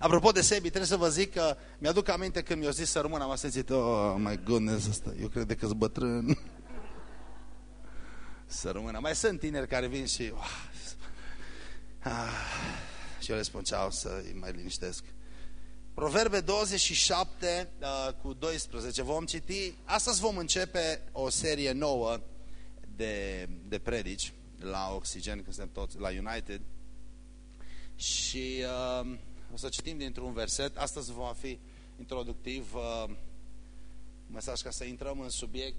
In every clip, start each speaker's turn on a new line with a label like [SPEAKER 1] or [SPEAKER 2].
[SPEAKER 1] Apropo de Sebi, trebuie să vă zic că mi-aduc aminte când mi-a zis să rămân, am simțit, oh my goodness, ăsta, eu cred că-s bătrân. Să rămână. Mai sunt tineri care vin și și eu le spun ceau să-i mai liniștesc. Proverbe 27 cu 12 vom citi. Astăzi vom începe o serie nouă de predici la Oxygen, când suntem toți la United. Și o să citim dintr-un verset. Astăzi va fi introductiv mesaj ca să intrăm în subiect,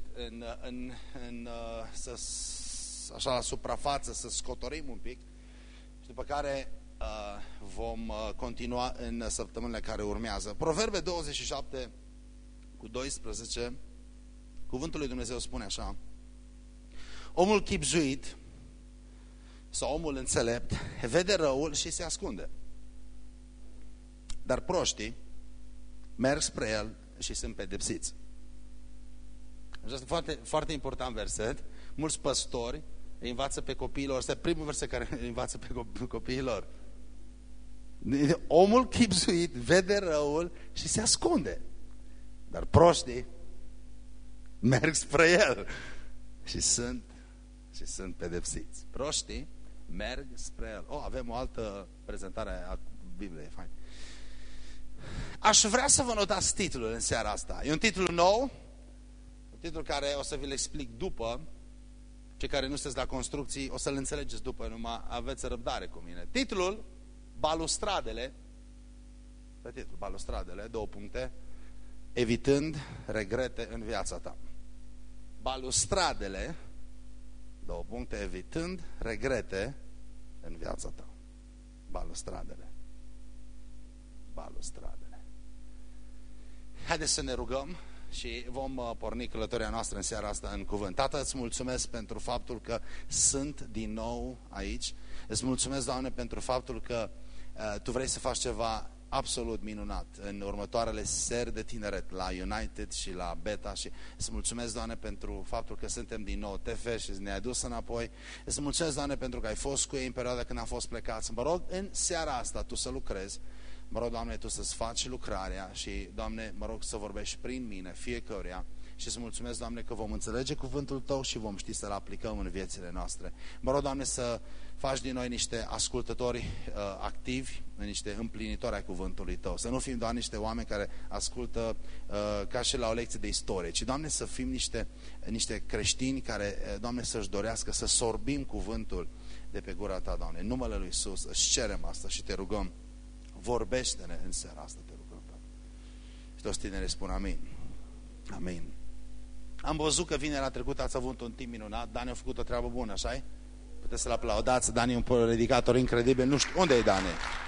[SPEAKER 1] așa la suprafață, să scotorim un pic și după care vom continua în săptămânile care urmează. Proverbe 27 cu 12, cuvântul lui Dumnezeu spune așa: omul chibzuit sau omul înțelept vede răul și se ascunde, dar proștii merg spre el și sunt pedepsiți. Este foarte, foarte important verset. Mulți păstori îi învață pe copiilor. Este primul verset care îi învață pe copiilor. Omul chibzuit vede răul și se ascunde, dar proștii merg spre el și sunt pedepsiți. Proștii merg spre el. Avem o altă prezentare a Bibliei. Fain. Aș vrea să vă notați titlul în seara asta. E un titlu nou, un titlu care o să vi-l explic după. Cei care nu sunteți la construcții o să-l înțelegeți după, numai aveți răbdare cu mine. Titlul: Balustradele, două puncte, evitând regrete în viața ta. Balustradele, două puncte, evitând regrete în viața ta. Balustradele. Haideți să ne rugăm și vom porni călătoria noastră în seara asta în cuvânt. Tată, îți mulțumesc pentru faptul că sunt din nou aici. Îți mulțumesc, Doamne, pentru faptul că Tu vrei să faci ceva absolut minunat în următoarele seri de tineret la United și la Beta. Și îți mulțumesc, Doamne, pentru faptul că suntem din nou TF și ne-ai dus înapoi. Îți mulțumesc, Doamne, pentru că ai fost cu ei în perioada când am fost plecați. Mă rog, în seara asta Tu să lucrezi. Mă rog, Doamne, Tu să-ți faci lucrarea și, Doamne, mă rog să vorbești prin mine fiecăruia și să mulțumesc, Doamne, că vom înțelege cuvântul Tău și vom ști să-l aplicăm în viețile noastre. Mă rog, Doamne, să faci din noi niște ascultători activi, niște împlinitori ai cuvântului Tău. Să nu fim doar niște oameni care ascultă ca și la o lecție de istorie, ci, Doamne, să fim niște creștini care, Doamne, să-și dorească să sorbim cuvântul de pe gura Ta, Doamne. În numele Lui Iisus îți cerem asta și Te rugăm. Vorbește-ne în seara asta, Te rugăm. Și toți tinerii spun amin. Amin. Am văzut că vinerea trecută ați avut un timp minunat. Dani a făcut o treabă bună, așa-i? Puteți să-l aplaudați. Dani e un predicator incredibil. Nu știu, unde e Dani?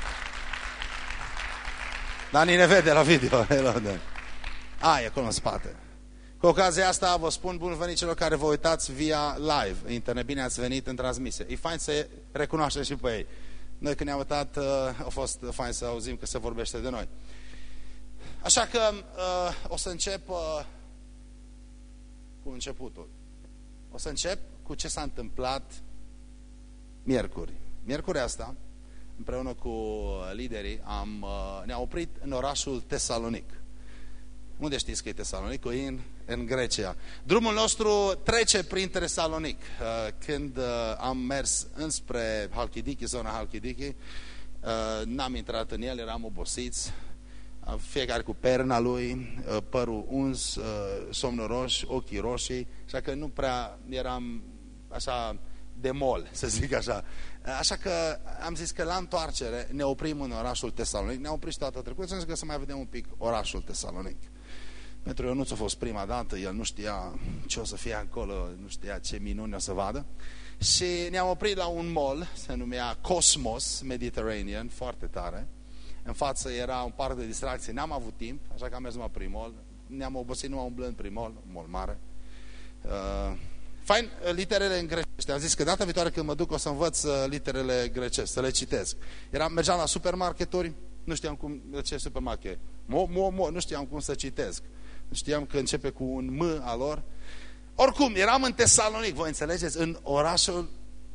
[SPEAKER 1] Dani ne vede la video. E acolo în spate. Cu ocazia asta vă spun bun venit celor care vă uitați via live internet. Bine ați venit în transmisie. E fain să recunoaștem și pe ei. Noi când ne-am uitat, a fost fain să auzim că se vorbește de noi. Așa că o să încep cu începutul. O să încep cu ce s-a întâmplat miercuri. Miercuri asta, împreună cu liderii, ne-am oprit în orașul Tesalonic. Unde știți că e Tesalonic? În Grecia. Drumul nostru trece prin Tesalonic. Când am mers înspre Halkidiki, zona Halkidiki, n-am intrat în el, eram obosiți, fiecare cu perna lui, părul uns, somnoroși, ochii roșii, așa că nu prea eram așa de mol, să zic așa. Așa că am zis că la întoarcere ne oprim în orașul Tesalonic. Ne-am oprit și data trecută și am zis că să mai vedem un pic orașul Tesalonic. Pentru Ionuț a fost prima dată, el nu știa ce o să fie acolo, nu știa ce minuni o să vadă. Și ne-am oprit la un mall, se numea Cosmos Mediterranean, foarte tare. În față era un parc de distracție, n-am avut timp, așa că am mers numai prin mall. Ne-am obosit numai umblând prin mall, un mall mare. Fain, literele în grecește. Am zis că data viitoare când mă duc o să învăț literele grecești, să le citesc. Mergeam la supermarketuri, nu știam cum, ce supermarket? Nu știam cum să citesc. Știam că începe cu un M al lor. Oricum, eram în Tesalonic, voi înțelegeți, în orașul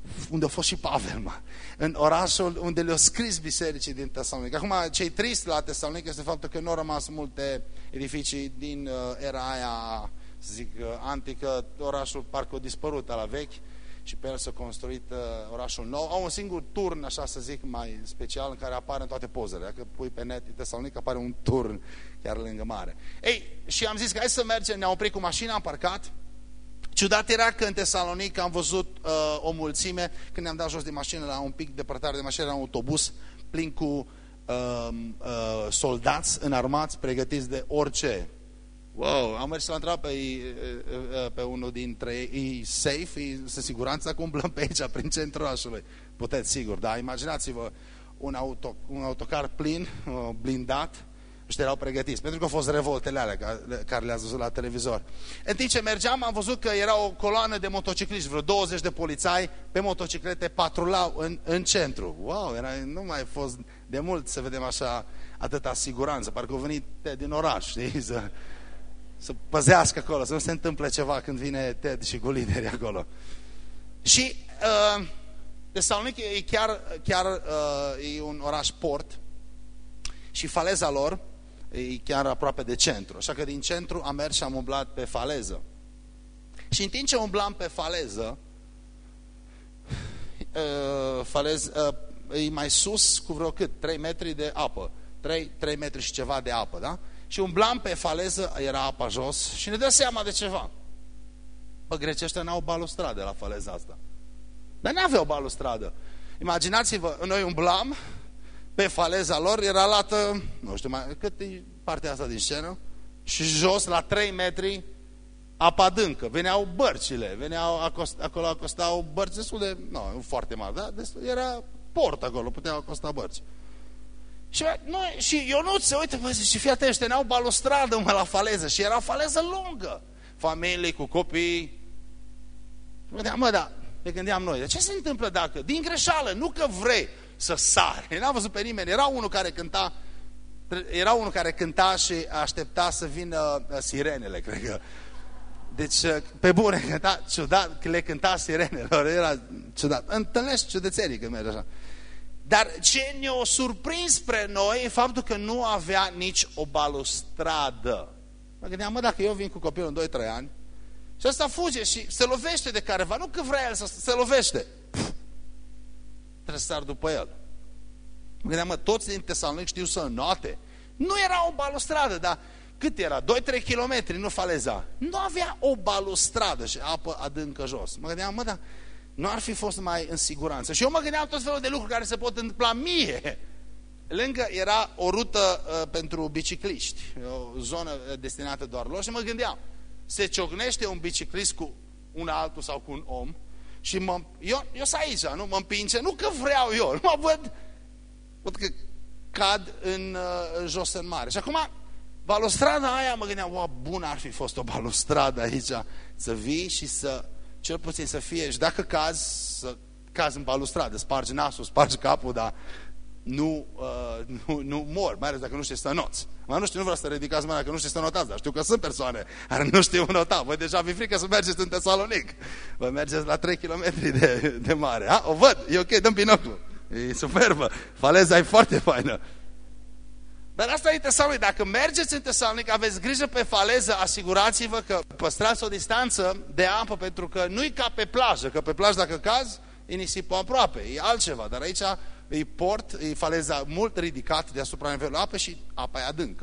[SPEAKER 1] unde a fost și Pavel, în orașul unde le-a scris bisericii din Tesalonic. Acum, ce-i trist la Tesalonic este faptul că nu au rămas multe edificii din era aia, să zic, antică. Orașul parcă a dispărut la vechi și pe el s-a construit orașul nou. Au un singur turn, așa să zic, mai special, în care apare în toate pozele. Dacă pui pe net Tesalonic, apare un turn chiar lângă mare. Ei, și am zis că hai să mergem, ne-am oprit cu mașina, am parcat. Ciudat era că în Tesalonic am văzut o mulțime, când ne-am dat jos de mașină, la un pic depărtare de mașină, era un autobuz plin cu soldați înarmați, pregătiți de orice. Wow, am mers la întreabă pe unul dintre ei, safe, să siguranța că umblăm pe aici, prin centrul orașului. Puteți, sigur, dar imaginați-vă un autocar plin, blindat. Ăștia erau pregătiți, pentru că au fost revoltele alea care le-ați văzut la televizor. În timp ce mergeam, am văzut că era o coloană de motocicliști, vreo 20 de polițai pe motociclete patrulau în centru. Wow, nu mai fost de mult să vedem așa atâta siguranță, parcă au venit din oraș, știi, să păzească acolo, să nu se întâmple ceva când vine Ted și cu liderii acolo. Și Tesalonic e chiar e un oraș port și faleza lor e chiar aproape de centru. Așa că din centru am mers și am umblat pe faleză. Și în timp ce umblam pe faleză, e mai sus cu vreo cât? 3 metri de apă. 3 metri și ceva de apă, da? Și umblam pe faleză, era apa jos și ne dă seama de ceva. Bă, grecii ăștia n-au balustradă la faleza asta. Dar n-aveau balustradă. Imaginați-vă, noi umblam pe faleza lor, era lată, nu știu mai, cât e partea asta din scenă, și jos, la 3 metri, apa adâncă. Veneau bărcile, acolo acostau bărci destul de, nu foarte mari, da? Era port acolo, puteau acosta bărci. Și Ionuț se uită, bă, și fii atent, ăștia n-au balustradă, la faleză, și era faleză lungă. Familii cu copii. Ne gândeam noi, de ce se întâmplă dacă, din greșeală, nu că vrei să sari. N-am văzut pe nimeni. Era unul care cânta și aștepta să vină sirenele, cred că. Deci, pe bune, cânta ciudat, le cânta sirenelor, era ciudat. Întâlnești ciudățenii când mergi așa. Dar ce ne-a surprins spre noi e faptul că nu avea nici o balustradă. Mă gândeam, dacă eu vin cu copilul în 2-3 ani și ăsta fuge și se lovește de careva, nu că vrea el să se lovește. Trebuie să sar după el. Mă gândeam, toți din Tesalonic știu să înoate. Nu era o balustradă, dar cât era? 2-3 kilometri, nu faleza. Nu avea o balustradă și apă adâncă jos. Mă gândeam, dar nu ar fi fost mai în siguranță. Și eu mă gândeam tot felul de lucruri care se pot întâmpla mie. Lângă era o rută pentru bicicliști, o zonă destinată doar lor și mă gândeam, se ciocnește un biciclist cu un altul sau cu un om și eu sunt aici, nu mă împinge, nu că vreau eu, nu mă văd că cad în jos în mare. Și acum, balustrada aia, mă gândeam, wow, bună ar fi fost o balustradă aici, să vii și să, cel puțin să fie, și dacă cazi, să cazi în balustradă, spargi nasul, spargi capul, dar nu mor, mai ales dacă nu știi să noți. Nu vreau să ridicați mâna că nu știi să notați, dar știu că sunt persoane care nu știu nota. Voi deja vi frică să mergeți în Tesalonic. Vă mergeți la 3 km de mare. O văd, e ok, dăm binoclu. E superbă, faleza e foarte faină. Dar asta e Tesalonic. Dacă mergeți în Tesalonic, aveți grijă pe faleză, asigurați-vă că păstrați o distanță de apă, pentru că nu-i ca pe plajă, că pe plajă dacă cazi, e nisipul aproape, e altceva, dar aici e port, e faleza mult ridicat deasupra nivelului apei și apa e adâncă.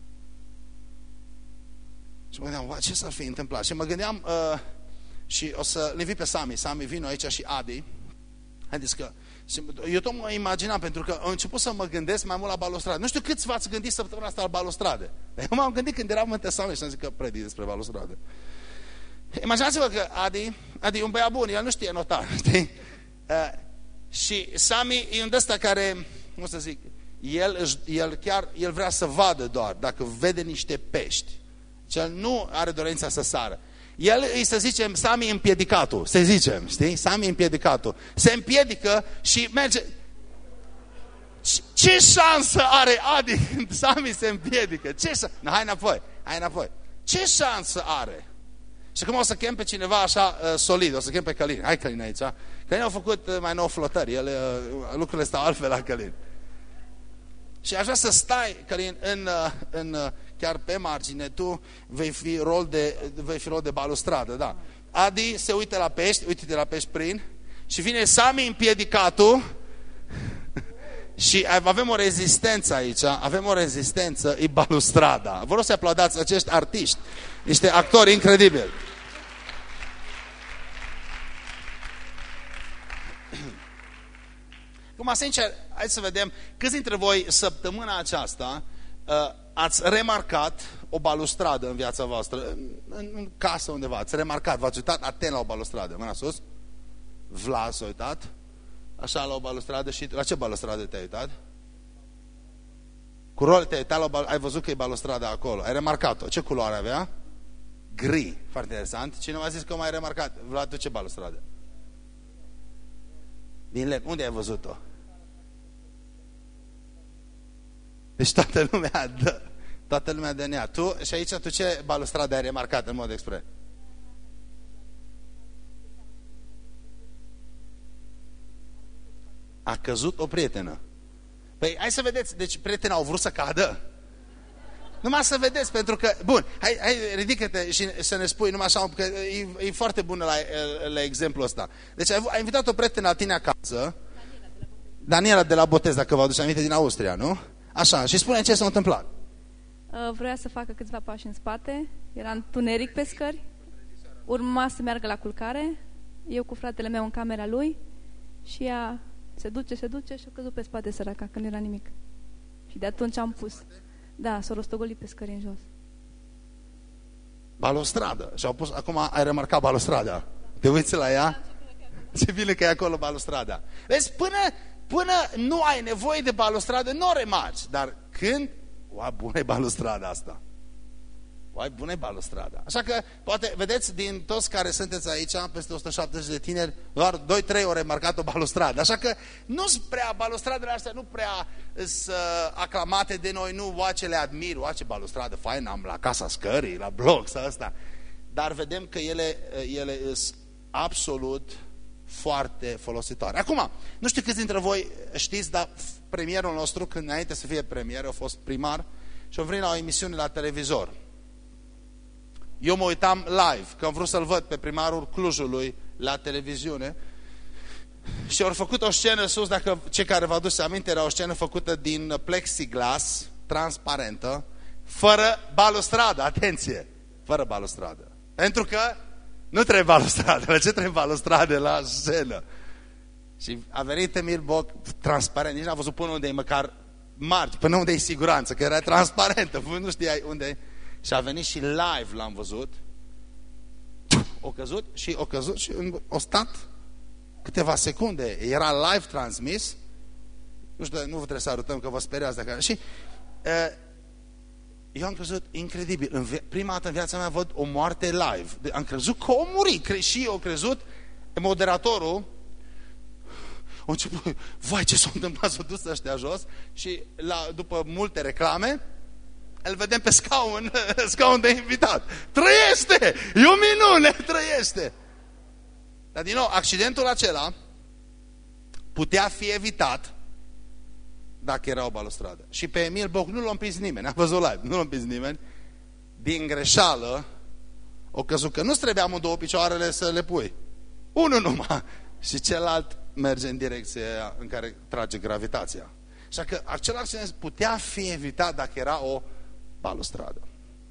[SPEAKER 1] Și mă gândeam, ce s-ar fi întâmplat? Și mă gândeam, și o să le invit pe Sami, vino aici și Adi, haideți că, eu tot mă imaginam, pentru că am început să mă gândesc mai mult la balustrade. Nu știu câți v-ați gândit săptămâna asta la balustrade. Dar eu m-am gândit când eram în Tesalonic și am zis că predic despre balustrade. Imaginați-vă că Adi e un băiat bun, el nu știe nota, știi? Și Sami e un ăsta care, cum să zic, el vrea să vadă doar, dacă vede niște pești. El nu are dorința să sară. El îi, să zicem, Sami împiedicatul, să zicem, știi? Sami împiedicatul. Se împiedică și merge. Ce șansă are Adi când Sami se împiedică? Hai înapoi. Ce șansă are? Și acum o să chem pe cineva așa solid, o să chem pe Călin. Hai Călin aici. Călin a făcut mai nou flotări, lucrurile stau altfel la Călin. Și aș vrea să stai, Călin, chiar pe margine, tu vei fi rol de balustradă, da. Adi se uită la pești, uite-te la pești prin, și vine Sami împiedicatul și avem o rezistență aici, e balustrada. Vă rog să aplaudați acești artiști, niște actori incredibili. Acum, sincer, hai să vedem câți dintre voi săptămâna aceasta ați remarcat o balustradă în viața voastră, în casă undeva, ați remarcat, v-ați uitat atent la o balustradă. Mâna sus. Vlad s-a uitat așa la o balustradă. Și la ce balustradă te-ai uitat? Culoare te-ai uitat ai văzut că e balustrada acolo, ai remarcat-o. Ce culoare avea? Gri, foarte interesant. Cine m-a zis că m-ai remarcat? Vlad, tu ce balustradă? Din lemn. Unde ai văzut-o? Deci toată lumea dă în ea. Tu, și aici tu ce balustradă ai remarcat în mod expres? A căzut o prietenă. Păi hai să vedeți, deci prietena au vrut să cadă. Numai să vedeți, pentru că, bun, hai ridică-te și să ne spui numai așa, că e foarte bună la exemplul ăsta. Deci ai invitat o prietenă la tine acasă, Daniela de la Botez, dacă vă aduceți aminte, din Austria, nu? Așa, și spune ce s-a întâmplat.
[SPEAKER 2] Vrea să facă câțiva pași în spate, era întuneric pe scări, urma să meargă la culcare, eu cu fratele meu în camera lui și ea se duce și a căzut pe spate săraca, că nu era nimic. Și de atunci am pus. Da, s-a rostogolit pe scări în jos.
[SPEAKER 1] Balustradă. Și au pus, acum ai remarcat balustrada. Te uiți la ea? Ce bine că e acolo balustrada. Vezi, până nu ai nevoie de balustradă, nu o remarci. Dar când, bună e balustrada asta. Bună e balustrada. Așa că, poate, vedeți, din toți care sunteți aici, peste 170 de tineri, doar 2-3 au remarcat o balustradă. Așa că nu-s prea, balustradele astea nu prea sunt aclamate de noi, nu ce le admir, ce balustradă faină am la Casa Scării, la blog sau ăsta. Dar vedem că ele sunt absolut foarte folositoare. Acum, nu știu câți dintre voi știți, dar premierul nostru, când înainte să fie premier, a fost primar și a venit la o emisiune la televizor. Eu mă uitam live, că am vrut să-l văd pe primarul Clujului la televiziune și au făcut o scenă sus, dacă cei care vă aduceți aminte, era o scenă făcută din plexiglas, transparentă, fără balustradă, atenție, fără balustradă. Pentru că nu trebuie balustradă, la ce trebuie balustradă la scenă? Și a venit Emil Boc, transparent, nici n-a văzut până unde e măcar margi, până unde e siguranță, că era transparentă, nu știai unde e. Și a venit și live, l-am văzut. O căzut și o stat câteva secunde. Era live transmis. Nu știu, nu vă trebuie să arătăm că vă speriați dacă... Și eu am crezut incredibil. Prima dată în viața mea văd o moarte live. Am crezut că o murit. Și eu am crezut, moderatorul a început, vai ce s-a întâmplat, s-a dus ăștia jos. Și după multe reclame îl vedem pe scaun de invitat. Trăiește! E o minune! Trăiește! Dar din nou, accidentul acela putea fi evitat dacă era o balustradă. Și pe Emil Boc nu l-a împins nimeni. Am văzut live, nu l-a împins nimeni. Din greșeală o căzut că nu-ți trebuie amândouă picioarele să le pui. Unul numai. Și celălalt merge în direcția în care trage gravitația. Așa că acel accident putea fi evitat dacă era o balustradă.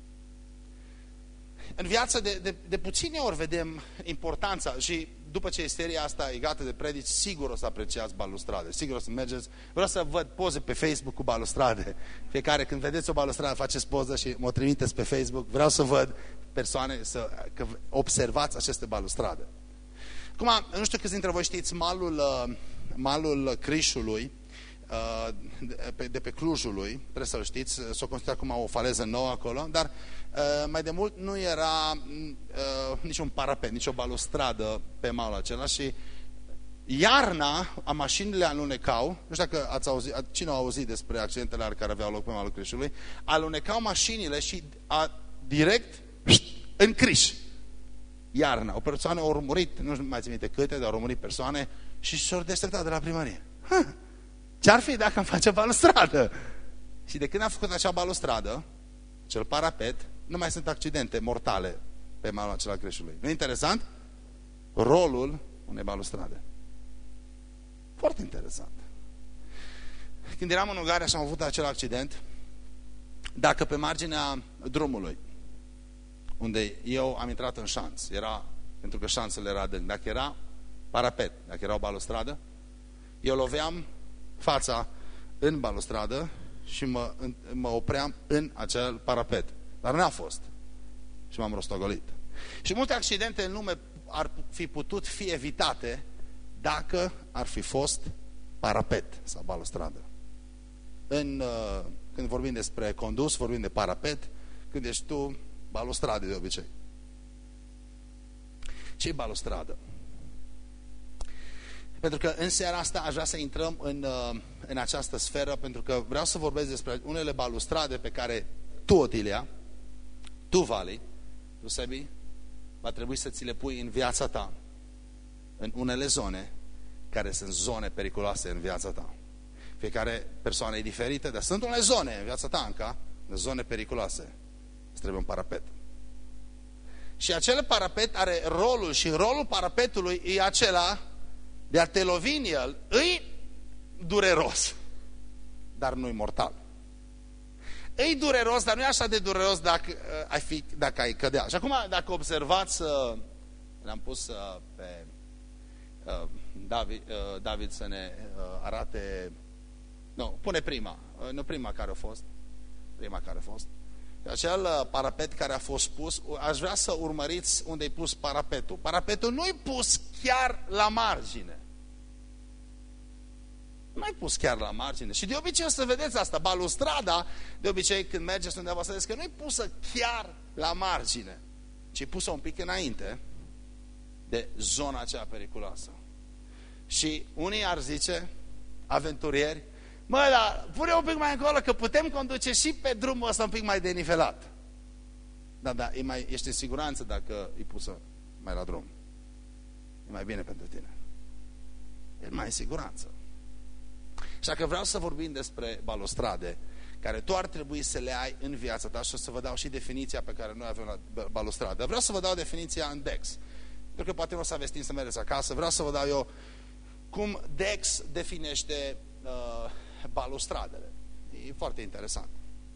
[SPEAKER 1] În viață de puține ori vedem importanța și după ce seria asta e gata de predici, sigur o să apreciați balustrade, sigur o să mergeți. Vreau să văd poze pe Facebook cu balustrade. Fiecare când vedeți o balustradă faceți poză și mă trimiteți pe Facebook. Vreau să văd persoane că observați aceste balustrade. Acum, nu știu câți dintre voi știți malul Crișului de pe Clujului, trebuie să-l știți, s-o construit acum o faleză nouă acolo, dar mai de mult nu era nici un parapet, nici o balustradă pe malul acela și iarna mașinile alunecau, nu știu dacă ați auzit, cine a auzit despre accidentele care aveau loc pe malul Crișului, alunecau mașinile și direct în Criș. iarna. O persoană a urmărit, nu mai țin minte câte, dar a urmărit persoane și s-au deșteptat de la primărie. Ce-ar fi dacă am face balustradă? Și de când am făcut acea balustradă, cel parapet, nu mai sunt accidente mortale pe malul acela Creșului. Nu e interesant? Rolul unei balustrade. Foarte interesant. Când eram în Ungaria și am avut acel accident, dacă pe marginea drumului, unde eu am intrat în șanț, era, pentru că șanțul era adânc, dacă era parapet, dacă era o balustradă, eu loveam fața în balustradă și mă opream în acel parapet. Dar n-a fost. Și m-am rostogolit. Și multe accidente în lume ar fi putut fi evitate dacă ar fi fost parapet sau balustradă. Când vorbim despre condus, vorbim de parapet, când ești tu, balustradă de obicei. Ce-i balustradă? Pentru că în seara asta aș vrea să intrăm în această sferă, pentru că vreau să vorbesc despre unele balustrade pe care tu, Otilia, tu, Vali, tu, Sebi, va trebui să ți le pui în viața ta, în unele zone care sunt zone periculoase în viața ta. Fiecare persoană e diferită, dar sunt unele zone în viața ta, încă, zone periculoase. Îți trebuie un parapet. Și acel parapet are rolul, și rolul parapetului e acela de a te lovi în el. E dureros, dar nu e mortal. E dureros, dar nu e așa de dureros dacă ai cădea. Și acum, dacă observați, l-am pus pe David să ne arate. Nu, pune prima. Nu prima care a fost. Prima care a fost. Acel parapet care a fost pus, aș vrea să urmăriți unde e pus parapetul. Parapetul nu e pus chiar la margine. Nu e pus chiar la margine. Și de obicei o să vedeți asta. Balustrada, de obicei când mergeți undeva, să vedeți că nu e pusă chiar la margine, ci e pusă un pic înainte de zona aceea periculoasă. Și unii ar zice, aventurieri, mă, dar pune un pic mai încolo că putem conduce și pe drumul ăsta un pic mai denivelat. Da, ești în siguranță dacă e pusă mai la drum. E mai bine pentru tine. E mai în siguranță. Și dacă vreau să vorbim despre balustrade, care tu ar trebui să le ai în viața ta, și o să vă dau și definiția pe care noi avem la balustrade. Vreau să vă dau definiția în Dex. Pentru că poate nu o să aveți timp să mergeți acasă. Vreau să vă dau eu cum Dex definește balustradele. E foarte interesant.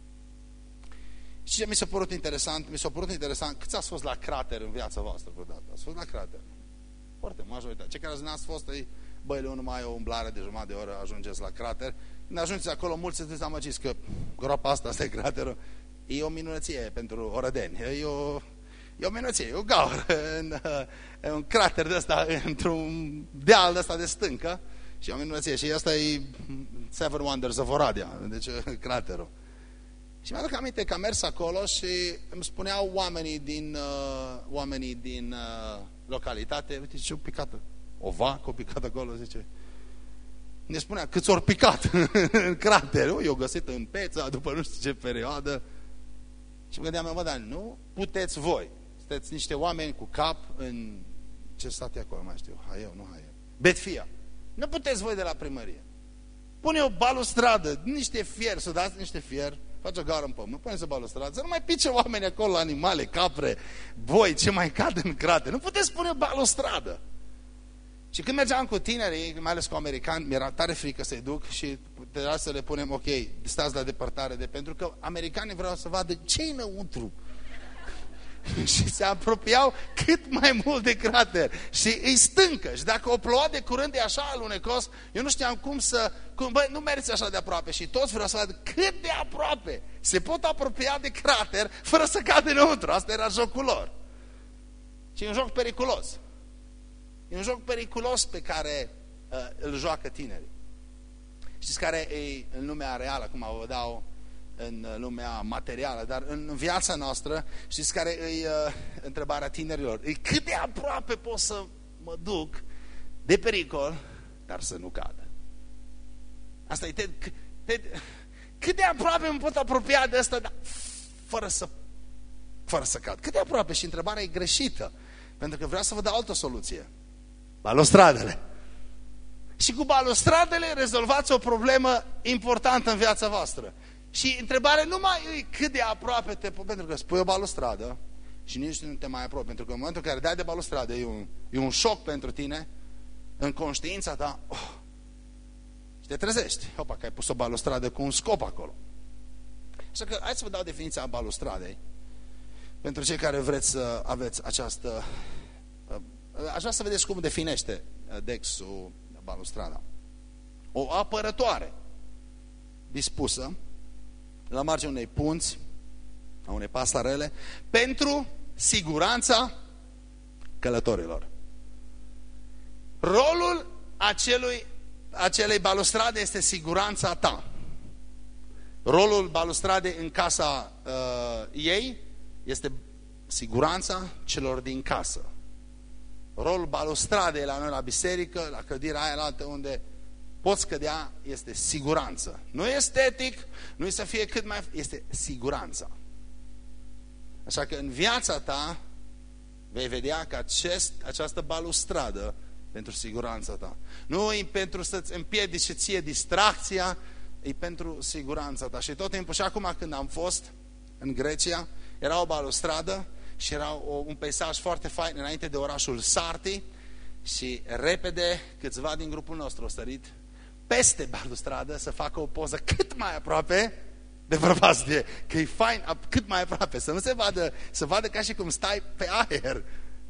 [SPEAKER 1] Și ce mi s-a părut interesant? Mi s-a părut interesant, câți ați fost la crater în viața voastră vreodată? Ați fost la crater? Foarte majoritate. Cei care n-ați fost, băile, numai o umblare de jumătate de oră, ajungeți la crater. Când ajungeți acolo, mulți se dezamăgiți că groapa asta e craterul. E o minunăție pentru orădeni. E o minunăție, e o gaură în un crater de ăsta, într-un deal de ăsta de stâncă. Și o minunăție. Și asta e Seven Wonders of Oradea, deci craterul. Și mi-aduc aminte că am mers acolo și îmi spuneau oamenii din localitate, uite ce-o picată. O vacă o picat acolo, zice. Ne spunea câți ori picat în crater. Eu găsit în Peța, după nu știu ce perioadă. Și mă gândeam, dar nu puteți voi. Sunteți niște oameni cu cap în... Ce stat e acolo, mai știu. Haieu, nu Haieu. Betfia. Nu puteți voi de la primărie. Pune o balustradă, niște fier, să dați niște fier, faci o gaură în pământ, puneți o balustradă, să nu mai pice oameni acolo, animale, capre, boi, ce mai cad în crater. Nu puteți pune o balustradă. Și când mergeam cu tinerii, mai ales cu americani, mi-era tare frică să-i duc și trebuia să le punem, ok, stați la depărtare, pentru că americanii vreau să vadă ce-i înăuntru. Și se apropiau cât mai mult de crater. Și îi stâncă. Și dacă o ploua de curând e așa alunecos, eu nu știam băi, nu mergi așa de aproape. Și toți vreau să vadă cât de aproape se pot apropia de crater fără să cadă înăuntru. Asta era jocul lor. Și e un joc periculos. E un joc periculos pe care îl joacă tinerii. Știți care e în lumea reală, acum vă dau în lumea materială, dar în viața noastră, știți care e întrebarea tinerilor? E cât de aproape pot să mă duc de pericol, dar să nu cadă. Asta e cât de aproape mă pot apropia de asta, dar fără să cad. Cât de aproape? Și întrebarea e greșită. Pentru că vreau să vă dau altă soluție. Balustradele. Și cu balustradele rezolvați o problemă importantă în viața voastră. Și întrebarea nu mai e cât de aproape pentru că spui o balustradă și nici nu te mai apropii. Pentru că în momentul în care dai de balustradă e un șoc pentru tine, în conștiința ta, și te trezești. Hopa, că ai pus o balustradă cu un scop acolo. Așa că hai să vă dau definiția balustradei. Pentru cei care vreți să aveți această... Aș vrea să vedeți cum definește Dexul balustrada. O apărătoare dispusă la marginea unei punți, a unei pasarele, pentru siguranța călătorilor. Rolul acelei balustrade este siguranța ta. Rolul balustradei în casa ei este siguranța celor din casă. Rolul balustradei la noi la biserică, la clădirea aia altă unde poți cădea, este siguranță. Nu e estetic, nu e să fie cât mai... este siguranța. Așa că în viața ta vei vedea că această balustradă pentru siguranța ta. Nu e pentru să-ți împiedice ție distracția, e pentru siguranța ta. Și tot timpul, și acum când am fost în Grecia, era o balustradă și era un peisaj foarte fain înainte de orașul Sarti și repede câțiva din grupul nostru au sărit peste balustradă să facă o poză cât mai aproape de prăpastie, că e fain cât mai aproape, să nu se vadă, să vadă ca și cum stai pe aer.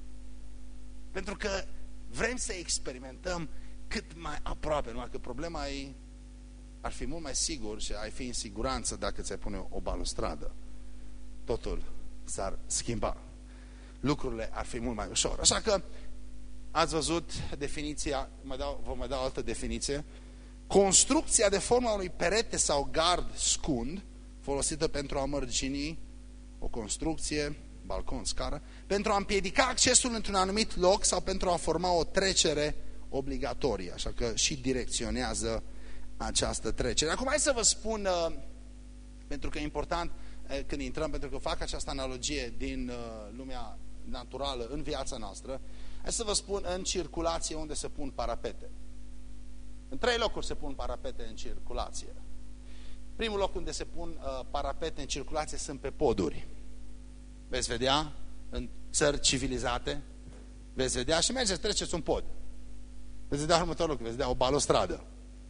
[SPEAKER 1] Pentru că vrem să experimentăm cât mai aproape, numai că problema e, ar fi mult mai sigur și ai fi în siguranță dacă ți-ai pune o balustradă. Totul s-ar schimba. Lucrurile ar fi mult mai ușor. Așa că ați văzut definiția, vă mai dau o altă definiție. Construcția de forma unui perete sau gard scund, folosită pentru a mărgini o construcție, balcon, scară, pentru a împiedica accesul într-un anumit loc sau pentru a forma o trecere obligatorie. Așa că și direcționează această trecere. Acum hai să vă spun, pentru că e important când intrăm, pentru că fac această analogie din lumea naturală în viața noastră, hai să vă spun în circulație unde se pun parapete. În 3 locuri se pun parapete în circulație. Primul loc unde se pun parapete în circulație sunt pe poduri. Veți vedea în țări civilizate, veți vedea și mergeți, treceți un pod. Veți vedea următorul lucru, veți vedea o balustradă.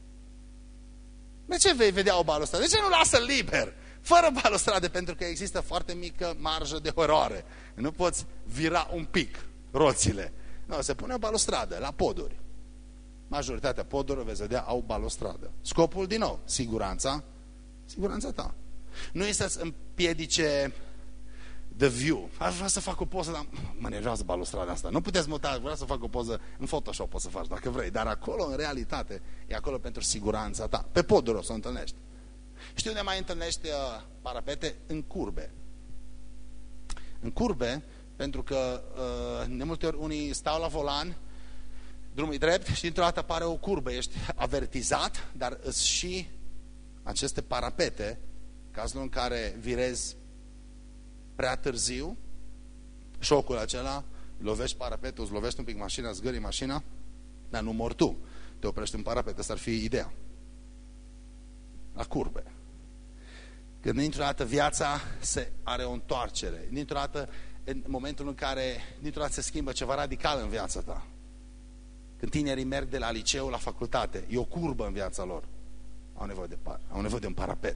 [SPEAKER 1] De ce vei vedea o balustradă? De ce nu lasă liber? Fără balustrade, pentru că există foarte mică marjă de eroare. Nu poți vira un pic roțile. Nu, se pune o balustradă la poduri. Majoritatea podurilor, veți vedea, au balustradă. Scopul, din nou, siguranța ta. Nu este să-ți împiedice the view. Aș vrea să fac o poză, dar mă nervează balustrada asta. Nu puteți muta, vreau să fac o poză în Photoshop, poți să faci dacă vrei. Dar acolo, în realitate, e acolo pentru siguranța ta. Pe poduri o să o întâlnești. Știi unde mai întâlnești parapete? În curbe. În curbe, pentru că de multe ori unii stau la volan, drumul e drept și dintr-o dată apare o curbă. Ești avertizat, dar îți și aceste parapete, cazul în care virezi prea târziu, șocul acela, lovești parapetul, îți lovești un pic mașina, zgârii mașina, dar nu mori tu. Te oprești în parapet, asta ar fi ideea. La curbe. Când dintr-o dată viața are o întoarcere, dintr-o dată, în momentul în care dintr-o dată se schimbă ceva radical în viața ta. Când tinerii merg de la liceu la facultate, e o curbă în viața lor. Au nevoie de un parapet.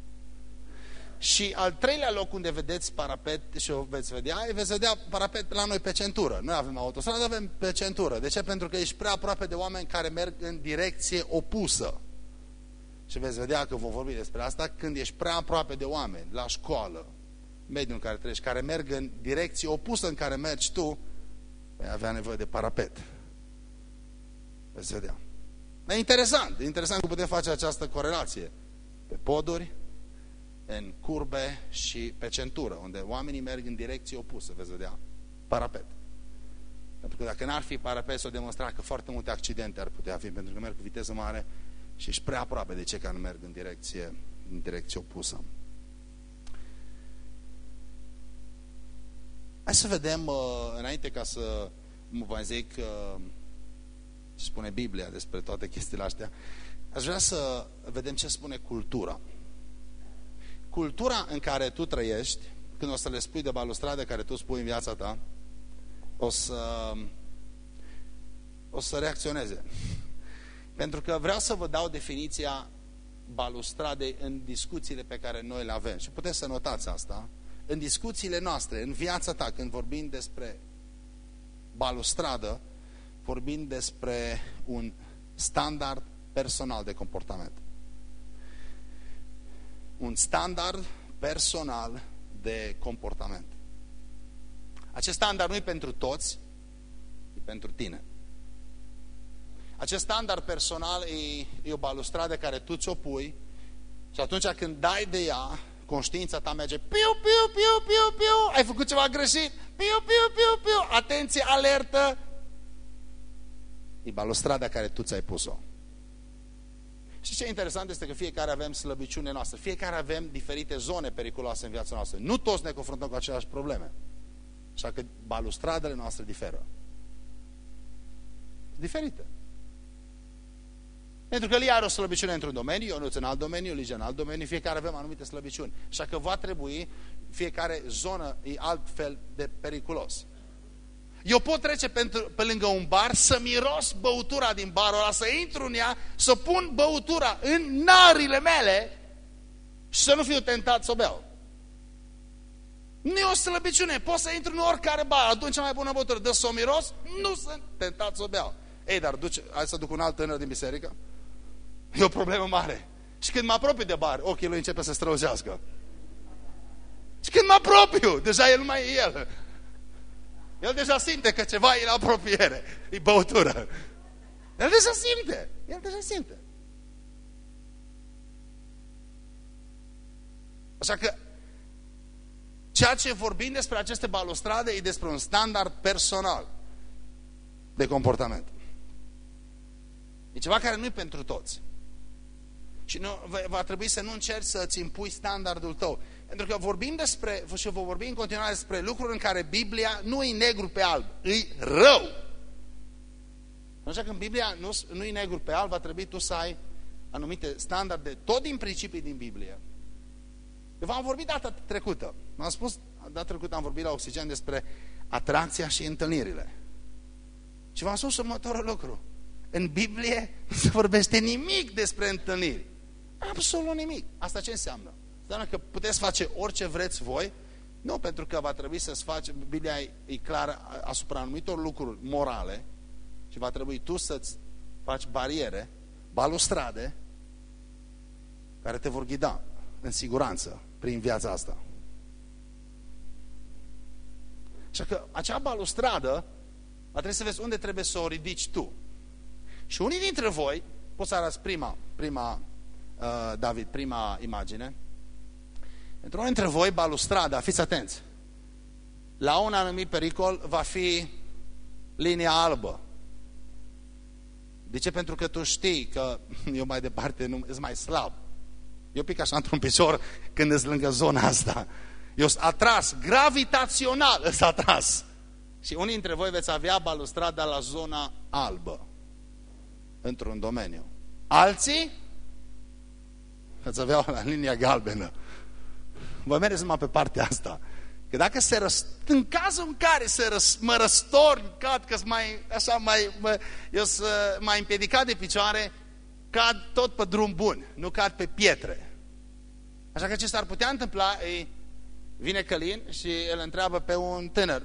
[SPEAKER 1] Și al 3-lea loc unde vedeți parapet și o veți vedea parapet la noi pe centură. Noi avem autostradă, avem pe centură. De ce? Pentru că ești prea aproape de oameni care merg în direcție opusă. Și veți vedea că vom vorbi despre asta când ești prea aproape de oameni, la școală, mediul în care treci, care merg în direcție opusă în care mergi tu, vei avea nevoie de parapet. Veți vedea. E interesant cum putem face această corelație. Pe poduri, în curbe și pe centură, unde oamenii merg în direcție opusă, veți vedea, parapet. Pentru că dacă n-ar fi parapet, s-o demonstra că foarte multe accidente ar putea fi, pentru că merg cu viteză mare și ești prea aproape de cei care merg în direcție opusă. Hai să vedem, înainte ca să mă mai zic ce spune Biblia despre toate chestiile astea, aș vrea să vedem ce spune cultura. Cultura în care tu trăiești, când o să le spui de balustrade care tu spui în viața ta, o să reacționeze. Pentru că vreau să vă dau definiția balustradei în discuțiile pe care noi le avem. Și puteți să notați asta. În discuțiile noastre, în viața ta, când vorbim despre balustradă, vorbim despre un standard personal de comportament. Un standard personal de comportament. Acest standard nu e pentru toți, e pentru tine. Acest standard personal e o balustradă care tu ți-o pui și atunci când dai de ea, conștiința ta merge piu, piu, piu, piu, piu, ai făcut ceva greșit, piu, piu, piu, piu, atenție, alertă. E balustrada care tu ți-ai pus-o. Și ce interesant este că fiecare avem slăbiciune noastră, fiecare avem diferite zone periculoase în viața noastră. Nu toți ne confruntăm cu aceleași probleme. Așa că balustradele noastre diferă. Diferite. Pentru că Lia are o slăbiciune într-un domeniu, Ionuț în alt domeniu, Ligia în alt domeniu, fiecare avem anumite slăbiciuni. Așa că va trebui, fiecare zonă e altfel de periculos. Eu pot trece pe lângă un bar, să miros băutura din barul ăla, să intru în ea, să pun băutura în narile mele și să nu fiu tentat să o beau. Nu e o slăbiciune, pot să intru în oricare bar, atunci cea mai bună băutură, dă să o miros, nu sunt tentat să o beau. Ei, dar hai să duc un alt tânăr din biserică? E o problemă mare. Și când mă apropii de bar, ochii lui începe să strălucească. Și când mă apropiu, deja el nu mai e el. El deja simte că ceva e la apropiere. E băutură. El deja simte. El deja simte. Așa că ceea ce vorbim despre aceste balustrade e despre un standard personal de comportament. E ceva care nu e pentru toți. Și nu, va trebui să nu încerci să-ți impui standardul tău. Pentru că vorbim despre, și vă vorbim în continuare despre lucruri în care Biblia nu e negru pe alb, e rău. Așa că în Biblia nu e negru pe alb, va trebui tu să ai anumite standarde, tot din principii din Biblie. Eu v-am vorbit data trecută. M-am spus, data trecută am vorbit la Oxigen despre atracția și întâlnirile. Și v-am spus următorul lucru. În Biblie nu se vorbește nimic despre întâlniri. Absolut nimic. Asta ce înseamnă? Înseamnă că puteți face orice vreți voi, nu pentru că va trebui să-ți faci, Biblia e clară asupra anumitor lucruri morale și va trebui tu să-ți faci bariere, balustrade, care te vor ghida în siguranță prin viața asta. Așa că acea balustradă va trebui să vezi unde trebuie să o ridici tu. Și unii dintre voi, poți să arăți David, prima imagine. Pentru unii dintre voi, balustrada, fiți atenți, la un anumit pericol va fi linia albă. De ce? Pentru că tu știi că eu mai departe sunt mai slab. Eu pic așa într-un picior când ești lângă zona asta. Eu sunt atras, gravitațional sunt atras. Și unii dintre voi veți avea balustrada la zona albă, într-un domeniu. Alții veți avea la linia galbenă. Vă mergeți numai pe partea asta. Că dacă în cazul în care mă răstorn, cad că eu sunt mai împiedicat de picioare, cad tot pe drum bun, nu cad pe pietre. Așa că ce s-ar putea întâmpla, vine Călin și îl întreabă pe un tânăr,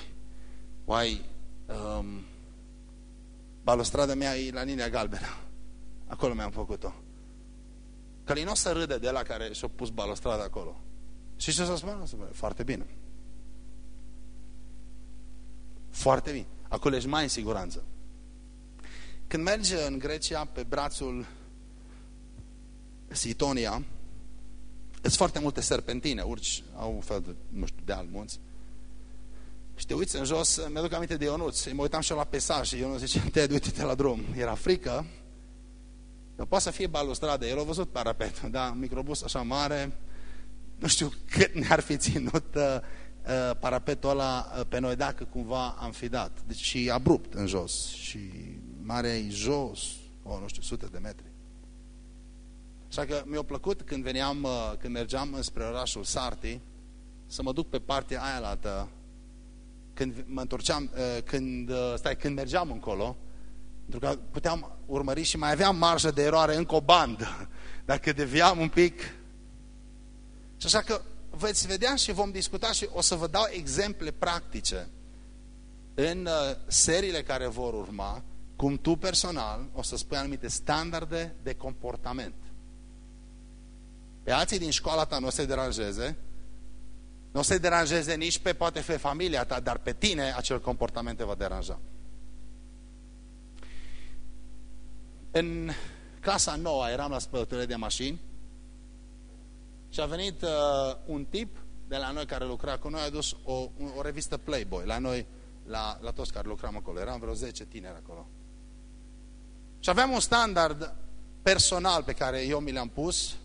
[SPEAKER 1] balustrada mea e la linia galbenă. Acolo mi-am făcut-o. Călin o să râde de la care și-a pus balustrada acolo. Și ce să spune? Foarte bine. Foarte bine. Acolo ești mai în siguranță. Când mergi în Grecia, pe brațul Sitonia, sunt foarte multe serpentine, urci, au un fel de, nu știu, de almunți. Și te uiți în jos, mi-aduc aminte de Ionuț, mă uitam și eu la pesaj și Ionuț zice, Ted, uite-te la drum. Era frică, dar poate să fie balustradă, el a văzut parapetul, da, microbus așa mare, nu știu cât ne-ar fi ținut parapetul ăla pe noi dacă cumva am fi dat. Deci și abrupt în jos și marea e jos, nu știu, sute de metri. Așa că mi-a plăcut când mergeam înspre orașul Sarti să mă duc pe partea aia lată, când mă întorceam, când mergeam încolo, pentru că puteam urmări și mai aveam marjă de eroare încă o bandă, dacă deviam un pic. Și așa că veți vedea și vom discuta și o să vă dau exemple practice în seriile care vor urma, cum tu personal o să spui anumite standarde de comportament. Pe alții din școala ta nu o să-i deranjeze, nu o să-i deranjeze nici pe poate fi familia ta, dar pe tine acel comportament te va deranja. În clasa 9 eram la spălătorie de mașini și a venit un tip de la noi care lucra cu noi, a dus o revistă Playboy la noi, la toți care lucram acolo. Eram vreo 10 tineri acolo. Și aveam un standard personal pe care eu mi l-am pus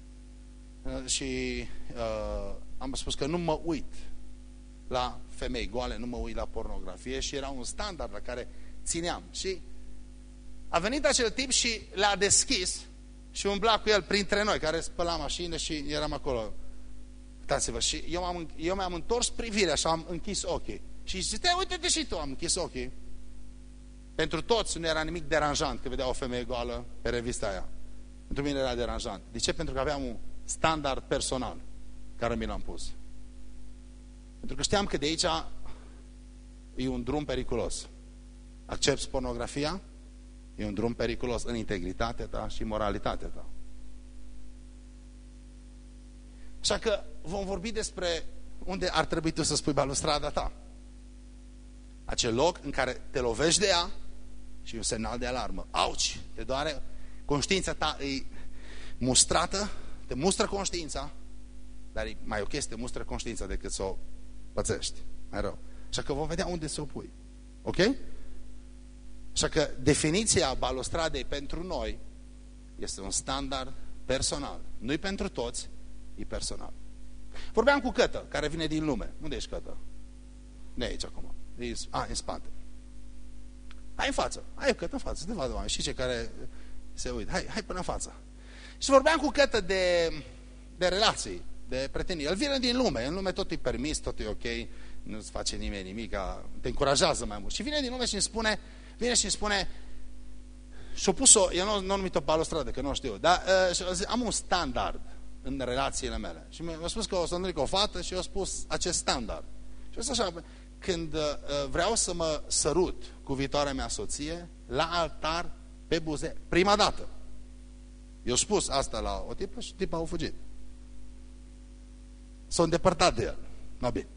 [SPEAKER 1] și am spus că nu mă uit la femei goale, nu mă uit la pornografie și era un standard la care țineam. Și a venit acel tip și l-a deschis și umbla cu el printre noi, care spăla mașină și eram acolo. Uitați-vă, și eu mi-am întors privirea și am închis ochii. Și zice, uite-te și tu, am închis ochii. Pentru toți nu era nimic deranjant că vedea o femeie goală pe revista aia. Pentru mine era deranjant. De ce? Pentru că aveam un standard personal care mi l-am pus. Pentru că știam că de aici e un drum periculos. Accepți pornografia? E un drum periculos în integritatea ta și moralitatea ta. Așa că vom vorbi despre unde ar trebui tu să spui balustrada ta. Acel loc în care te lovești de ea și un semnal de alarmă. Auci! Te doare, conștiința ta e mustrată, te mustră conștiința, dar e mai ok să te mustră conștiința decât să o pățești. Mai rău. Așa că vom vedea unde să o pui. Ok? Așa că definiția balustradei pentru noi este un standard personal. Nu-i pentru toți, e personal. Vorbeam cu Cătă, care vine din lume. Unde ești, Cătă? Nu e aici acum. În spate. Hai în față. Hai, Cătă, în față. Să te vadă oameni. Și cei care se uită. Hai până în față. Și vorbeam cu Cătă de relații, de prietenii. El vine din lume. În lume tot e permis, tot e ok. Nu-ți face nimeni nimic. Te încurajează mai mult. Și vine din lume și îmi spune... și-a pus-o, eu nu numit o balustradă, că nu știu, dar am un standard în relațiile mele. Și mi-a spus că o să întâlnesc o fată și eu spus acest standard. Și eu așa, când vreau să mă sărut cu viitoarea mea soție, la altar, pe buze, prima dată. Eu spus asta la o tipă și tipa a fugit. S-a îndepărtat de el. No, bine.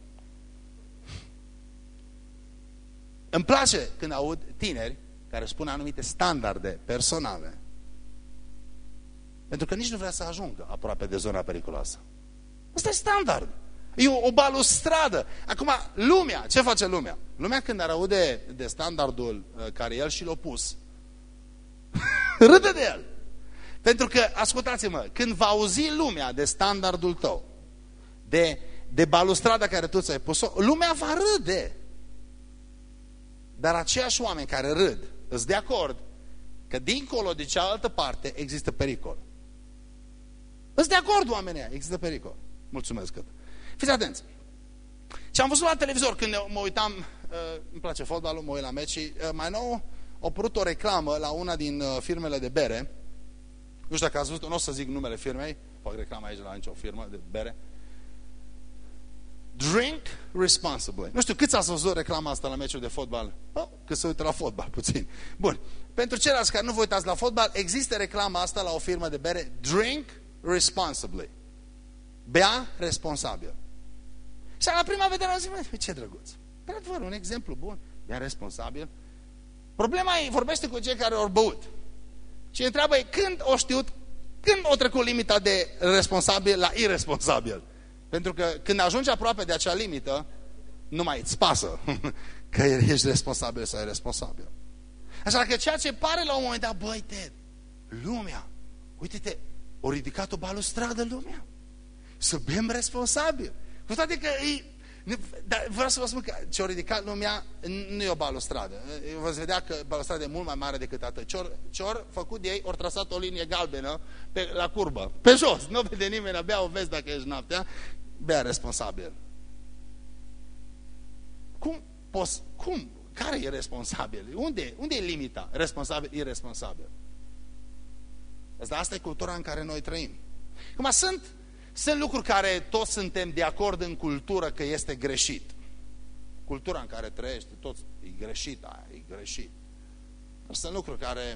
[SPEAKER 1] Îmi place când aud tineri care spun anumite standarde personale, pentru că nici nu vrea să ajungă aproape de zona periculoasă. Asta e standard. E o balustradă. Acum, lumea, ce face lumea? Lumea când ar aude de standardul care el și l-a pus, râde de el. Pentru că, ascultați-mă, când va auzi lumea de standardul tău, de balustrada care tu ți-ai pus-o, lumea va râde. Dar aceiași oameni care râd, îți de acord că dincolo de cealaltă parte există pericol. Îți de acord, oamenii, există pericol. Mulțumesc. Fiți atenți. Și am văzut la televizor când mă uitam, îmi place fotbalul, mă uit la meci și mai nou a apărut o reclamă la una din firmele de bere. Nu știu dacă ați văzut, nu o să zic numele firmei, fac reclamă aici la nicio firmă de bere. Drink responsibly. Nu știu, câți ați văzut reclama asta la meciuri de fotbal? Că se uită la fotbal, puțin. Bun. Pentru ceilalți care nu vă uitați la fotbal, există reclama asta la o firmă de bere. Drink responsibly. Bea responsabil. Și la prima vedere am zis, ce drăguț. Pe adevăr, un exemplu bun. Bea responsabil. Problema e, vorbește cu cei care au băut. Și întreabă când o știut, când o trecut limita de responsabil la irresponsabil. Pentru că când ajungi aproape de acea limită, nu mai îți pasă că ești responsabil sau irresponsabil. Așa că ceea ce pare la un moment dat, băi, lumea, uite-te, o ridicat o balustradă lumea. Să bem responsabil. Cu toate că Dar vreau să vă spun că ce-o ridicat lumea nu e o balustradă. Veți vedea că balustradă e mult mai mare decât atât. Ce-or făcut de ei, ori trasat o linie galbenă la curbă, pe jos. Nu vede nimeni, abia o vezi dacă ești noaptea. Bea responsabil. Cum? Care e responsabil? Unde e limita? Responsabil, irresponsabil. Asta e cultura în care noi trăim. Acum sunt lucruri care toți suntem de acord în cultură că este greșit. Cultura în care trăiești, toți e greșit, e greșit. Dar sunt lucruri care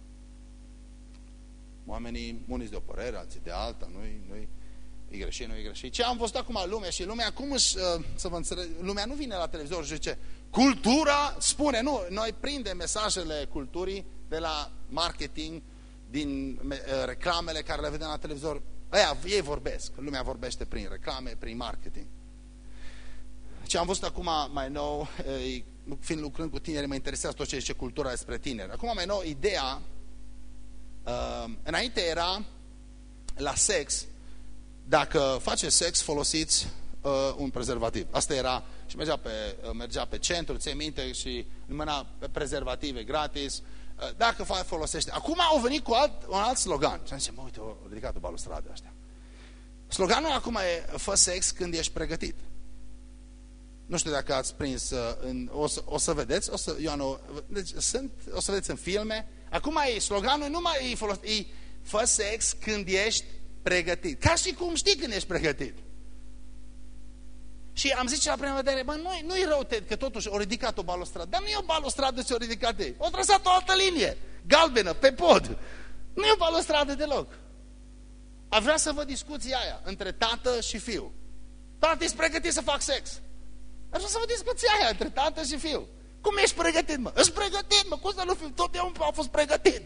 [SPEAKER 1] oamenii, unii de o părere, alții de alta, nu-i greșit, nu e greșit. Ce am văzut acum lumea și lumea, lumea nu vine la televizor și zice, cultura spune, nu, noi prindem mesajele culturii de la marketing, din reclamele care le vedem la televizor. Ei vorbesc, lumea vorbește prin reclame, prin marketing. Ce am văzut acum mai nou, fiind lucrând cu tineri, mă interesează tot ce zice cultura despre tineri. Acum mai nou, ideea, înainte era la sex, dacă faceți sex, folosiți un prezervativ. Asta era, și mergea pe centru, ți-ai minte, și mâna prezervative gratis. Dacă folosește. Acum au venit cu un alt slogan. Și am zis, uite, au ridicat o balustradă ăștia. Sloganul acum e, fă sex când ești pregătit. Nu știu dacă ați prins, o să vedeți, o să vedeți în filme. Acum sloganul nu mai e fă sex când ești pregătit. Ca și cum știi când ești pregătit. Și am zis la prima vedere, nu-i rău, Ted, că totuși au ridicat o balustradă. Dar nu e o balustradă ce au ridicat ei. Au trasat o altă linie, galbenă, pe pod. Nu e o balustradă deloc. Aș vrea să văd discuția aia între tată și fiu. Tată, ești pregătit să fac sex? Aș vrea să văd discuția aia între tată și fiu. Cum ești pregătit, mă? Ești pregătit, mă? Cum să nu fiu? Totdeauna a fost pregătit.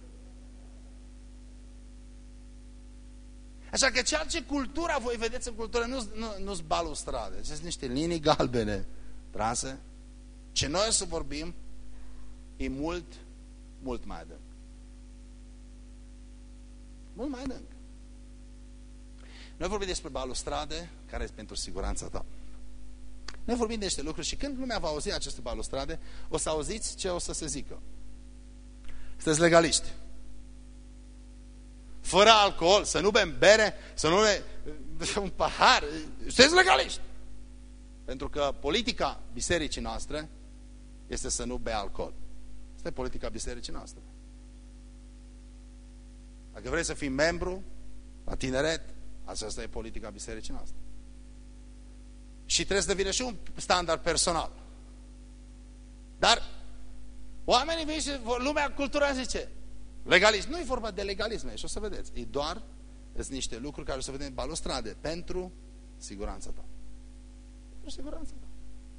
[SPEAKER 1] Așa că ceea ce cultura, voi vedeți în cultură, nu-s balustrade, sunt niște linii galbene trase. Ce noi o să vorbim e mult, mult mai adânc. Mult mai adânc. Noi vorbim despre balustrade care sunt pentru siguranța ta. Noi vorbim de niște lucruri și când lumea va auzi aceste balustrade, o să auziți ce o să se zică. Sunteți legaliști. Fără alcool, să nu bem bere, să nu un pahar. Sunteți legaliști. Pentru că politica bisericii noastre este să nu bea alcool. Asta e politica bisericii noastre. Dacă vrei să fii membru la tineret, aceasta e politica bisericii noastre. Și trebuie să devină și un standard personal. Dar oamenii vin și lumea culturală zice legalism. Nu e vorba de legalism, și o să vedeți. E doar sunt niște lucruri care o să vedem balustrade pentru siguranța ta. Pentru siguranța ta.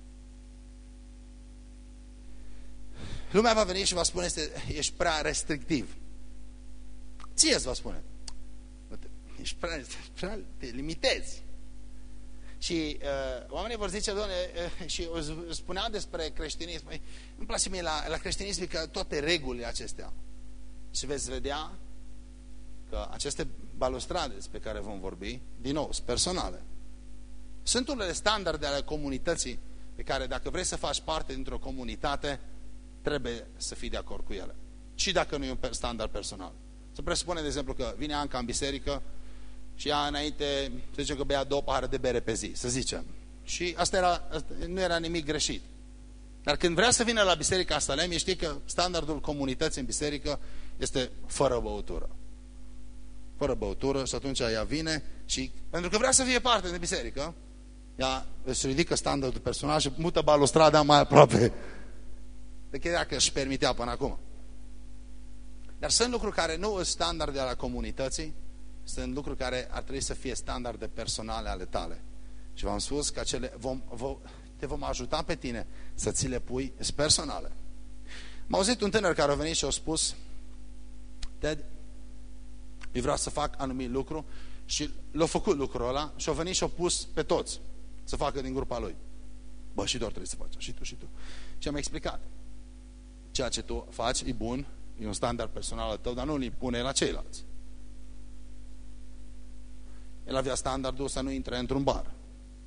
[SPEAKER 1] Lumea va veni și va spune ești prea restrictiv. Ție îți va spune ești prea te limitezi. Și oamenii vor zice, Doamne, și spunea despre creștinism, îmi place mie la creștinism că toate regulile acestea. Și veți vedea că aceste balustrade despre care vom vorbi, din nou, sunt personale. Sunt unele standarde ale comunității pe care dacă vrei să faci parte dintr-o comunitate, trebuie să fii de acord cu ele. Și dacă nu e un standard personal. Se presupune, de exemplu, că vine Anca în biserică și ea înainte, să zicem că bea 2 pahare de bere pe zi, să zicem. Și asta nu era nimic greșit. Dar când vrea să vină la Biserica Salem, știi că standardul comunității în biserică este fără băutură. Fără băutură și atunci ea vine și, pentru că vrea să fie parte de biserică, ea își ridică standardul personal și mută balustrada mai aproape decât dacă își permitea până acum. Dar sunt lucruri care nu sunt standarde ale comunității, sunt lucruri care ar trebui să fie standarde personale ale tale. Și v-am spus că te vom ajuta pe tine să ți le pui personale. M-a auzit un tânăr care a venit și a spus, Ted, eu vreau să fac anumit lucru și l-a făcut lucrul ăla și a venit și a pus pe toți să facă din grupa lui. Bă, și doar trebuie să faci, și tu, și tu. Și am explicat. Ceea ce tu faci e bun, e un standard personal al tău, dar nu îl impune la ceilalți. El avea standardul să nu intre într-un bar.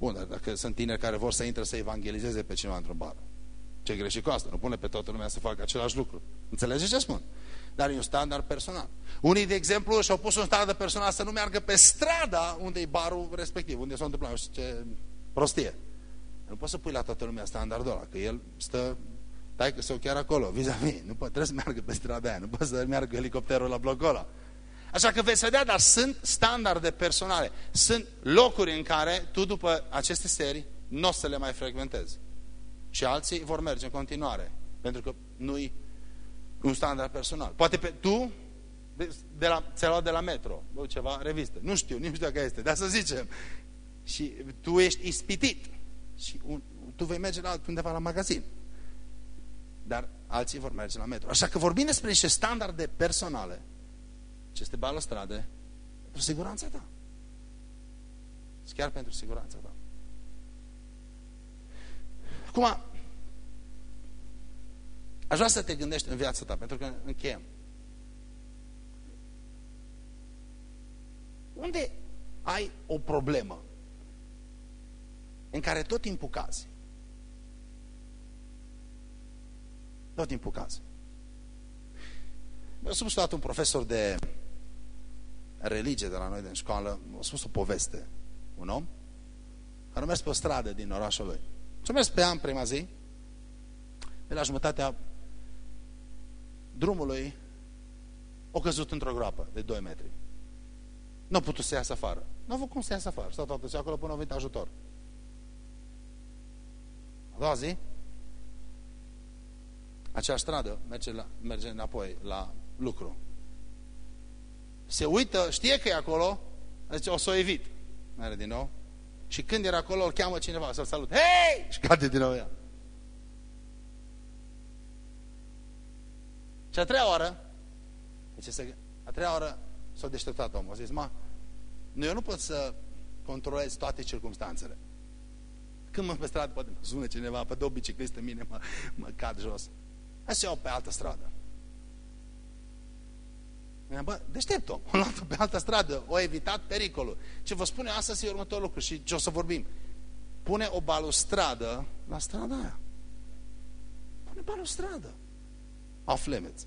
[SPEAKER 1] Bun, dar dacă sunt tineri care vor să intre să evangelizeze pe cineva într-un bar, ce greșit cu asta? Nu pune pe toată lumea să facă același lucru. Înțelegeți ce spun? Dar e un standard personal. Unii, de exemplu, și-au pus un standard personal să nu meargă pe strada unde e barul respectiv, unde s-a întâmplat, nu știu ce prostie. Nu poți să pui la toată lumea standardul ăla, că el stă, tai că s-o chiar acolo, vis-a-vis. Nu poate, trebuie să meargă pe strada aia, nu poate să meargă helicopterul la blocul ăla. Așa că veți vedea, dar sunt standarde personale. Sunt locuri în care tu, după aceste serii, nu o să le mai frecventezi. Și alții vor merge în continuare, pentru că nu-i un standard personal. Poate tu ți-ai luat de la metro, ceva revistă. Nu știu dacă este, dar să zicem. Și tu ești ispitit. Și tu vei merge undeva la magazin. Dar alții vor merge la metro. Așa că vorbim despre niște standarde personale, aceste balustrade, pentru siguranța ta. Chiar pentru siguranța ta. Acum, aș vrea să te gândești în viața ta, pentru că încheiem. Unde ai o problemă în care tot timpul cazi? Tot timpul cazi. Mi-a spus un profesor de religie de la noi din școală, mi-a spus o poveste. Un om care a mers pe o stradă din orașul lui. Și a mers pe ea în prima zi, pe la jumătatea drumului a căzut într-o groapă de 2 metri. Nu a putut să iasă afară. Nu a avut cum să iasă afară. Stau toată acolo până a venit ajutor. A doua zi, acea stradă merge înapoi la lucru. Se uită, știe că e acolo, zice, o să o evit. Merge din nou. Și când era acolo, îl cheamă cineva să-l salut. Hei! Și cade din nou ea. Și a treia oară, s-a deșteptat omul. A zis, eu nu pot să controlez toate circumstanțele. Când mă pe stradă, poate mă sună cineva, pe 2 bicicliste în mine, mă cad jos. Hai să iau pe altă stradă. Bă, deștept om, a luat pe altă stradă, a evitat pericolul. Ce vă spune astăzi e următorul lucru și ce o să vorbim. Pune o balustradă la strada aia. Pune balustradă. Off limits.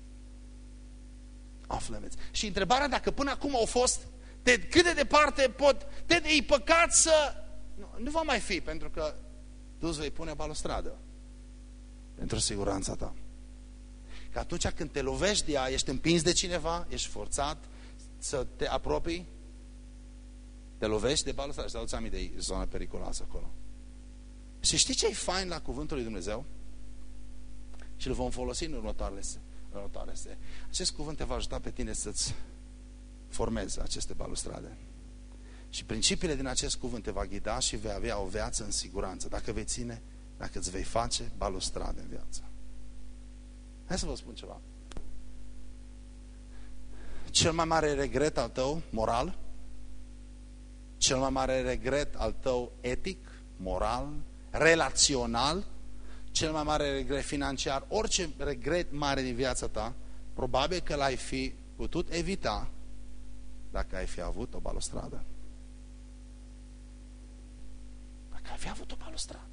[SPEAKER 1] Off limits. Și întrebarea dacă până acum au fost cât de departe e păcat să... Nu va mai fi, pentru că tu îți vei pune o balustradă pentru siguranța ta. Că atunci când te lovești de ea, ești împins de cineva, ești forțat să te apropii, te lovești de balustradă și te aduți aminte de zona periculoasă acolo. Și știi ce e fain la cuvântul lui Dumnezeu? Și îl vom folosi în următoarele serii. Acest cuvânt te va ajuta pe tine să-ți formezi aceste balustrade. Și principiile din acest cuvânt te va ghida și vei avea o viață în siguranță. Dacă îți vei face balustrade în viață. Hai să vă spun ceva. Cel mai mare regret al tău moral, cel mai mare regret al tău etic, moral, relațional, cel mai mare regret financiar, orice regret mare din viața ta, probabil că l-ai fi putut evita dacă ai fi avut o balustradă. Dacă ai fi avut o balustradă.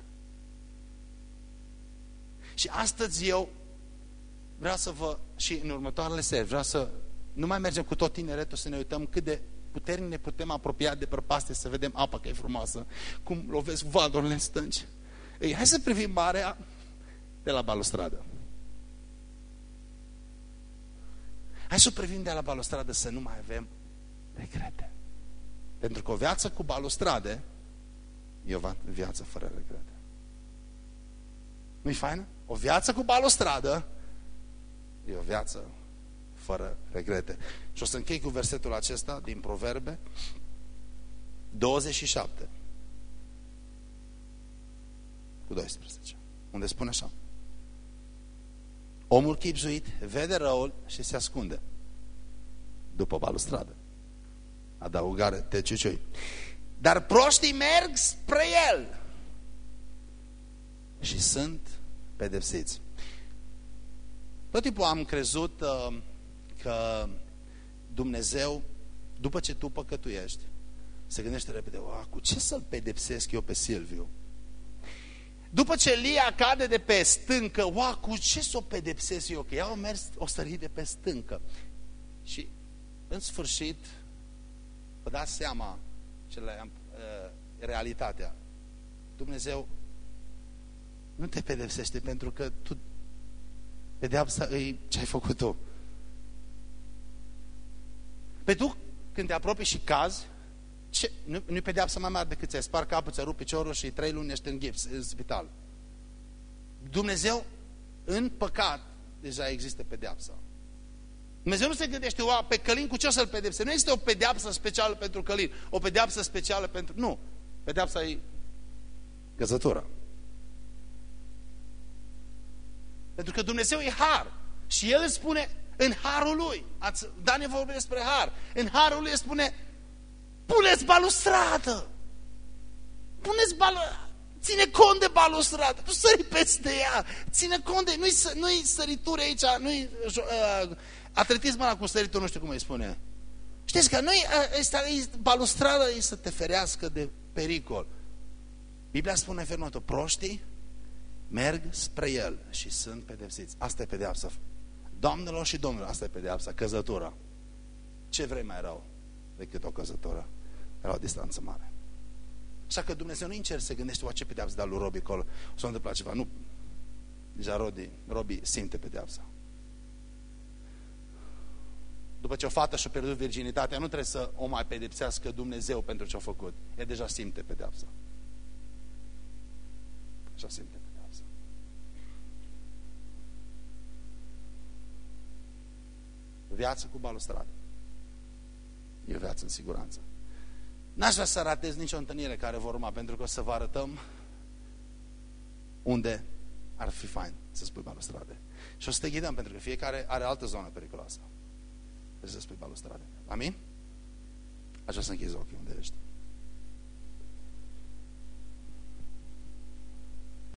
[SPEAKER 1] Și astăzi eu vreau să și în următoarele seri, vreau să nu mai mergem cu tot tineretul să ne uităm cât de puternic ne putem apropia de prăpastie, să vedem apa că e frumoasă, cum lovesc valurile în stânci. Hai să privim marea de la balustradă. Hai să privim de la balustradă să nu mai avem regrete. Pentru că o viață cu balustrade e o viață fără regrete. Nu-i faină? O viață cu balustradă e o viață fără regrete. Și o să închei cu versetul acesta din Proverbe 27 cu 12, unde spune așa: omul chibzuit vede răul și se ascunde după balustradă. Adăugare te ciuciui. Dar proștii merg spre el și sunt pedepsiți. Tot timpul am crezut că Dumnezeu, după ce tu păcătuiești, se gândește repede, cu ce să-l pedepsesc eu pe Silviu? După ce Lia cade de pe stâncă, cu ce să o pedepsesc eu? Că ea a mers, o sărit de pe stâncă. Și în sfârșit, vă dați seama realitatea. Dumnezeu nu te pedepsește pentru că tu pedeapsa e ce ai făcut tu. Pe tu, când te apropii și cazi, nu-i pedeapsa mai mare decât ți-ai spart capul, ți-ai rupt piciorul și 3 luni ești în gips, în spital. Dumnezeu, în păcat, deja există pedeapsa. Dumnezeu nu se gândește, pe Călin cu ce o să-l pedepse? Nu există o pedeapsă specială pentru Călin, o pedeapsă specială pentru... Nu, pedeapsa e căzătura. Pentru că Dumnezeu e har. Și El îți spune, în harul Lui, Dani vorbește despre har, în harul Lui îți spune, puneți balustradă! Ține cont de balustradă, nu sări peste ea, ține cont de... Nu-i sărituri aici, nu-i atletismul ăla cu săritul, nu știu cum îi spune. Știți că balustradă e să te ferească de pericol. Biblia spune ferm următor, proștii merg spre El și sunt pedepsiți. Asta e pedeapsa. Doamnelor și domnilor, asta e pedeapsa, căzătura. Ce vrei mai rău decât o căzătură? La o distanță mare. Așa că Dumnezeu nu încerc să gândește ce pedeapsă da lui Robi acolo. O să întâmpla ceva. Nu. Deja Robi simte pedeapsa. După ce o fată și-a pierdut virginitatea, nu trebuie să o mai pedepsească Dumnezeu pentru ce a făcut. El deja simte pedeapsa. Deja simte pedeapsa. Viață cu balustradă. E viață în siguranță. N-aș vrea să ratez nicio întâlnire care vor urma, pentru că o să vă arătăm unde ar fi fain să spui balustrade. Și o să te ghidăm, pentru că fiecare are altă zonă periculoasă. Trebuie să spui balustrade. Amin? Aș vrea să închizi ochii unde ești.